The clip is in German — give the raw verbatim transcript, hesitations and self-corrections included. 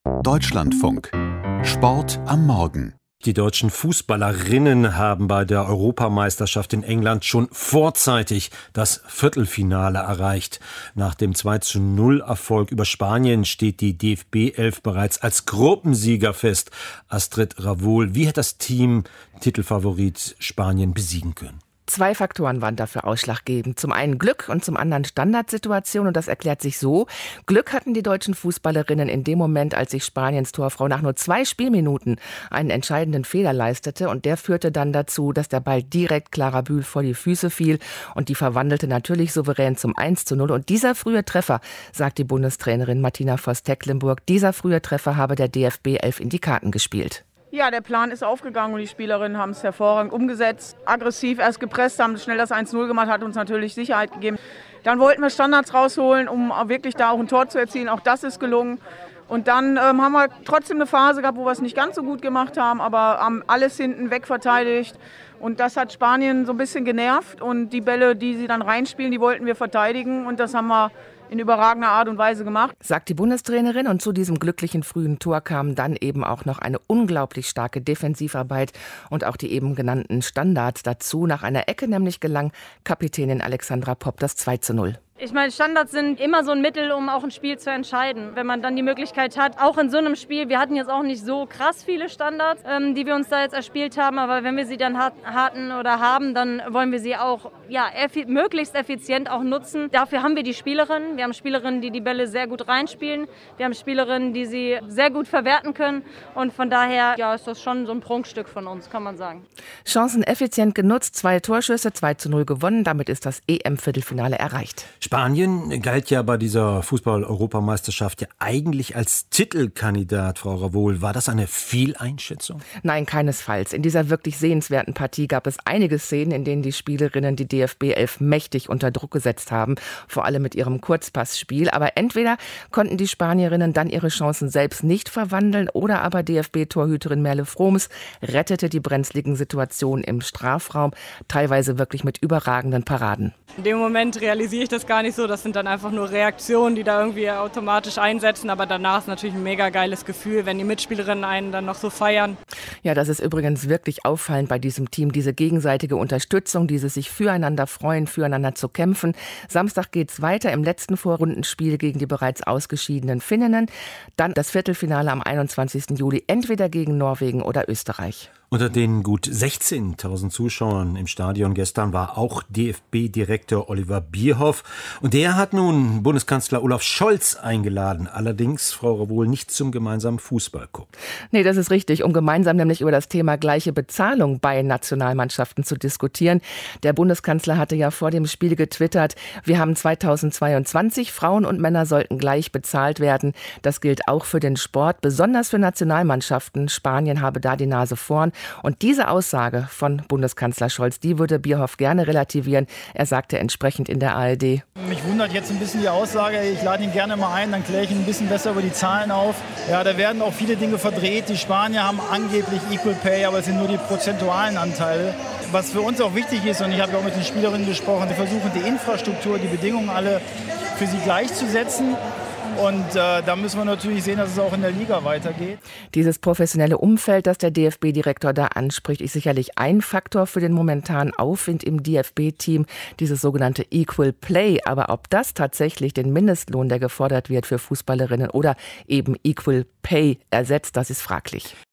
Deutschlandfunk. Sport am Morgen. Die deutschen Fußballerinnen haben bei der Europameisterschaft in England schon vorzeitig das Viertelfinale erreicht. Nach dem zwei zu null Erfolg über Spanien steht die D F B elf bereits als Gruppensieger fest. Astrid Ravoul, wie hat das Team Titelfavorit Spanien besiegen können? Zwei Faktoren waren dafür ausschlaggebend. Zum einen Glück und zum anderen Standardsituation. Und das erklärt sich so. Glück hatten die deutschen Fußballerinnen in dem Moment, als sich Spaniens Torfrau nach nur zwei Spielminuten einen entscheidenden Fehler leistete. Und der führte dann dazu, dass der Ball direkt Clara Bühl vor die Füße fiel. Und die verwandelte natürlich souverän zum eins zu null. Und dieser frühe Treffer, sagt die Bundestrainerin Martina Voss-Tecklenburg, dieser frühe Treffer habe der D F B elf in die Karten gespielt. Ja, der Plan ist aufgegangen und die Spielerinnen haben es hervorragend umgesetzt. Aggressiv erst gepresst, haben schnell das eins zu null gemacht, hat uns natürlich Sicherheit gegeben. Dann wollten wir Standards rausholen, um wirklich da auch ein Tor zu erzielen. Auch das ist gelungen. Und dann ähm, haben wir trotzdem eine Phase gehabt, wo wir es nicht ganz so gut gemacht haben, aber haben alles hinten wegverteidigt. Und das hat Spanien so ein bisschen genervt. Und die Bälle, die sie dann reinspielen, die wollten wir verteidigen. Und das haben wir in überragender Art und Weise gemacht. Sagt die Bundestrainerin, und zu diesem glücklichen frühen Tor kam dann eben auch noch eine unglaublich starke Defensivarbeit und auch die eben genannten Standards dazu. Nach einer Ecke nämlich gelang Kapitänin Alexandra Popp das zwei zu null. Ich meine, Standards sind immer so ein Mittel, um auch ein Spiel zu entscheiden. Wenn man dann die Möglichkeit hat, auch in so einem Spiel, wir hatten jetzt auch nicht so krass viele Standards, ähm, die wir uns da jetzt erspielt haben, aber wenn wir sie dann hat, hatten oder haben, dann wollen wir sie auch ja, effi- möglichst effizient auch nutzen. Dafür haben wir die Spielerinnen. Wir haben Spielerinnen, die die Bälle sehr gut reinspielen. Wir haben Spielerinnen, die sie sehr gut verwerten können. Und von daher ja, ist das schon so ein Prunkstück von uns, kann man sagen. Chancen effizient genutzt, zwei Torschüsse, zwei zu null gewonnen. Damit ist das E M-Viertelfinale erreicht. Spanien galt ja bei dieser Fußball-Europameisterschaft ja eigentlich als Titelkandidat, Frau Ravoul. War das eine Fehleinschätzung? Nein, keinesfalls. In dieser wirklich sehenswerten Partie gab es einige Szenen, in denen die Spielerinnen die D F B elf mächtig unter Druck gesetzt haben, vor allem mit ihrem Kurzpassspiel. Aber entweder konnten die Spanierinnen dann ihre Chancen selbst nicht verwandeln oder aber D F B-Torhüterin Merle Froms rettete die brenzligen Situationen im Strafraum, teilweise wirklich mit überragenden Paraden. In dem Moment realisiere ich das gar nicht so. Das sind dann einfach nur Reaktionen, die da irgendwie automatisch einsetzen. Aber danach ist natürlich ein mega geiles Gefühl, wenn die Mitspielerinnen einen dann noch so feiern. Ja, das ist übrigens wirklich auffallend bei diesem Team. Diese gegenseitige Unterstützung, dieses sich füreinander freuen, füreinander zu kämpfen. Samstag geht's weiter im letzten Vorrundenspiel gegen die bereits ausgeschiedenen Finninnen. Dann das Viertelfinale am einundzwanzigsten Juli, entweder gegen Norwegen oder Österreich. Unter den gut sechzehntausend Zuschauern im Stadion gestern war auch D F B-Direktor Oliver Bierhoff. Und der hat nun Bundeskanzler Olaf Scholz eingeladen. Allerdings, Frau Ravoul, nicht zum gemeinsamen Fußball gucken. Nee, das ist richtig, um gemeinsam nämlich über das Thema gleiche Bezahlung bei Nationalmannschaften zu diskutieren. Der Bundeskanzler hatte ja vor dem Spiel getwittert, wir haben zweitausendzweiundzwanzig, Frauen und Männer sollten gleich bezahlt werden. Das gilt auch für den Sport, besonders für Nationalmannschaften. Spanien habe da die Nase vorn. Und diese Aussage von Bundeskanzler Scholz, die würde Bierhoff gerne relativieren. Er sagte entsprechend in der A R D. Mich wundert jetzt ein bisschen die Aussage, ich lade ihn gerne mal ein, dann kläre ich ihn ein bisschen besser über die Zahlen auf. Ja, da werden auch viele Dinge verdreht. Die Spanier haben angeblich Equal Pay, aber es sind nur die prozentualen Anteile. Was für uns auch wichtig ist, und ich habe ja auch mit den Spielerinnen gesprochen, wir versuchen die Infrastruktur, die Bedingungen alle für sie gleichzusetzen. Und äh, da müssen wir natürlich sehen, dass es auch in der Liga weitergeht. Dieses professionelle Umfeld, das der D F B-Direktor da anspricht, ist sicherlich ein Faktor für den momentanen Aufwind im D F B-Team, dieses sogenannte Equal Play. Aber ob das tatsächlich den Mindestlohn, der gefordert wird für Fußballerinnen oder eben Equal Pay ersetzt, das ist fraglich.